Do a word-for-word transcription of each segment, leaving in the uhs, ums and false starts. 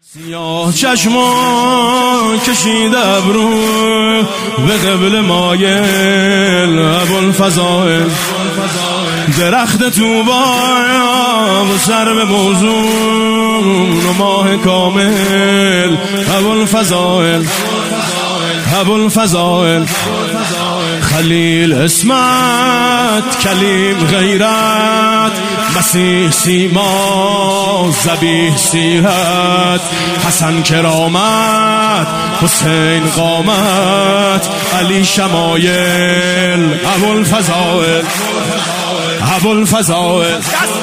سیاه چشمان کشیده ابرو به قبل مایل ابوالفضائل درخت طوبا و سر به موزون و ماه کامل ابوالفضائل ابوالفضائل خلیل اسمت کلیم غیرت مسیح سیما ذبیح سیرت حسن کرامت حسین قامت علی شمایل ابوالفضائل ابوالفضائل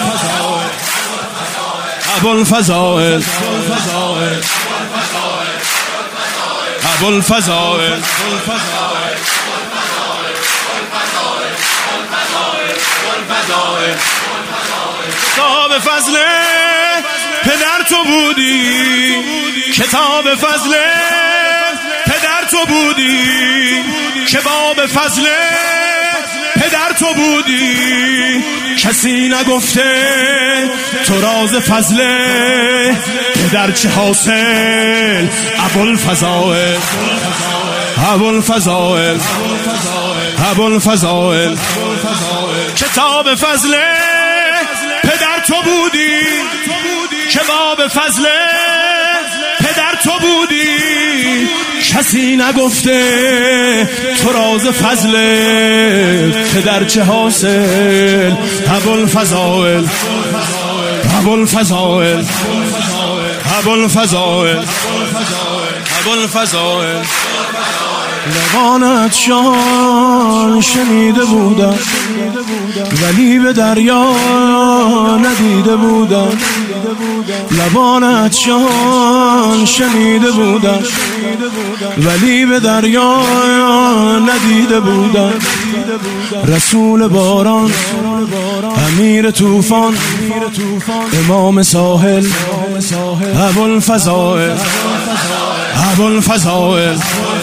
ابوالفضائل ابوالفضائل کتاب فضل پدر تو بودی، کتاب فضل پدر تو بودی، کباب فضل پدر تو بودی، کسی نگفته تو راز فضل پدر چه حاصل ابوالفضائل ابوالفضائل ابوالفضائل کتاب فضل پدر تو بودی، کباب فضل پدر تو بودی، کسی نگفته تو راز فضل پدر چه حاصل ابوالفضائل ابوالفضائل ابوالفضائل ابوالفضائل لبانت شان شنیده بودم ولی به دریا ندیده بودم، لبانت شان شنیده بودم ولی به دریا ندیده بودم، رسول باران امیر طوفان امام ساحل ابوالفضائل ابوالفضائل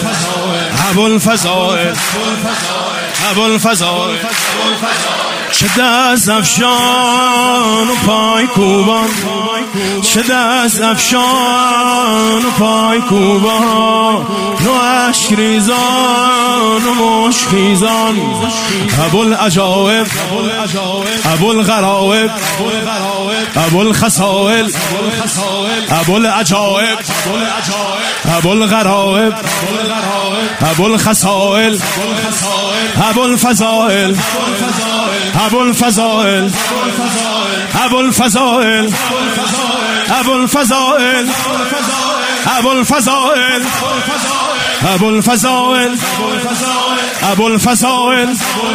ابوالفضائل ابوالفضائل چه دست افشان و پای کوبان، چه دست افشان و پای کوبان، نو اشک ریزان و مشک خیزان، ابوالعجائب ابوالغرائب ابوالخصائل ابوالعجائب ابوالغرائب ابوالخصائل ابوالفضائل ابوالفضائل ابوالفضائل ابوالفضائل ابوالفضائل ابوالفضائل ابوالفضائل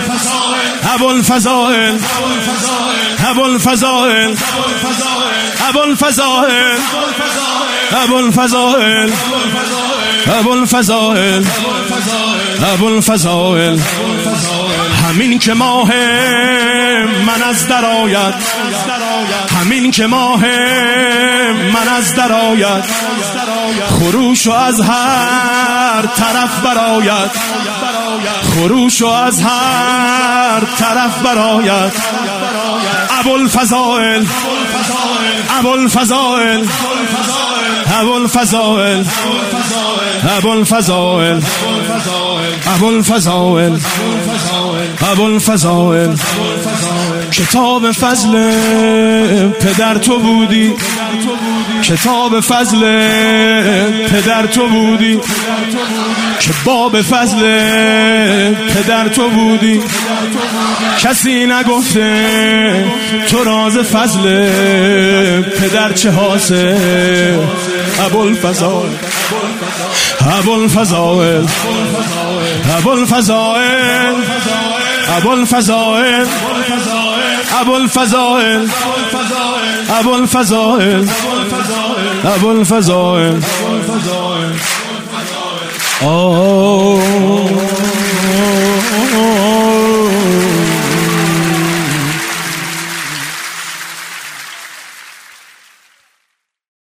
ابوالفضائل ابوالفضائل ابوالفضائل ابوالفضائل ابوالفضائل ابوالفضائل همین که ماه من از در آید، همین که ماه من از در آید، خروش و از هر طرف براید، خروش و از هر طرف براید، ابوالفضائل ابوالفضائل ابوالفضائل ابوالفضائل ابوالفضائل ابوالفضائل کتاب فضل پدر تو بودی، کتاب فضل پدر تو بودی، کباب فضل پدر تو بودی، کسی نگفته تو راز فضل پدر چه حاصل ابوالفضائل ابوالفضائل ابوالفضائل ابوالفضائل ابوالفضائل ابوالفضائل ابوالفضائل